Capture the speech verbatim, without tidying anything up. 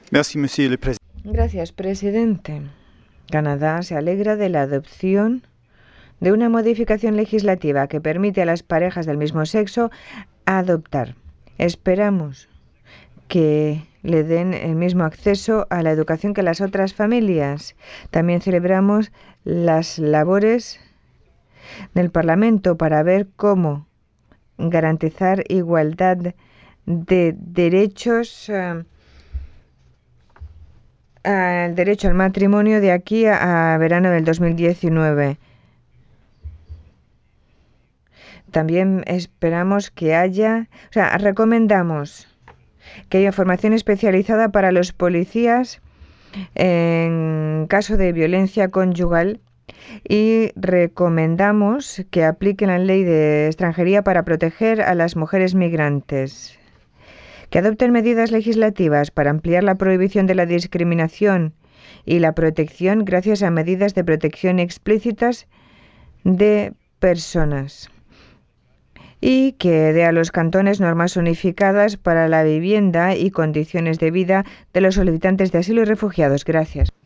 Merci, Monsieur le Président. Gracias, presidente. Canadá se alegra de la adopción de una modificación legislativa que permite a las parejas del mismo sexo adoptar. Esperamos que le den el mismo acceso a la educación que las otras familias. También celebramos las labores del Parlamento para ver cómo garantizar igualdad de derechos, eh, al derecho al matrimonio de aquí a, a verano del dos mil diecinueve. También esperamos que haya, o sea, recomendamos que haya formación especializada para los policías en caso de violencia conyugal y recomendamos que apliquen la ley de extranjería para proteger a las mujeres migrantes, que adopten medidas legislativas para ampliar la prohibición de la discriminación y la protección gracias a medidas de protección explícitas de personas, y que dé a los cantones normas unificadas para la vivienda y condiciones de vida de los solicitantes de asilo y refugiados. Gracias.